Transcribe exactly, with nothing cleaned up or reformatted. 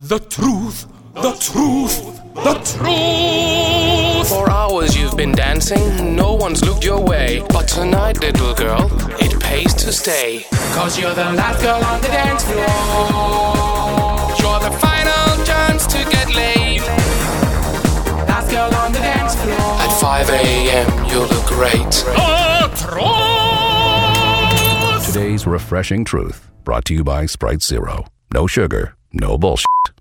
The truth, the truth, the truth! For hours you've been dancing, no one's looked your way. But tonight, little girl, it pays to stay. Cause you're the last girl on the dance floor. You're the final chance to get laid. Last girl on the dance floor. At five a.m. you look great. The truth! Today's refreshing truth, brought to you by Sprite Zero. No sugar, no bullshit.